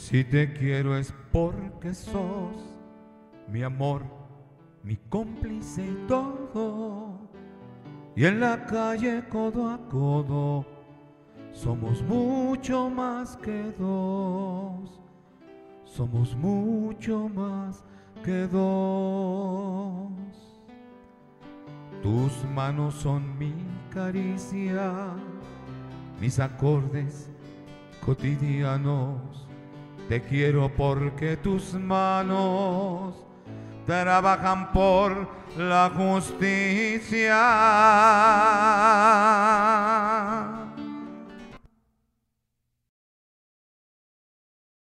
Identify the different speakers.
Speaker 1: Si te quiero es porque sos mi amor, mi cómplice y todo. Y en la calle codo a codo somos mucho más que dos. Somos mucho más que dos. Tus manos son mi caricia, mis acordes cotidianos. Te quiero porque tus manos trabajan por la justicia.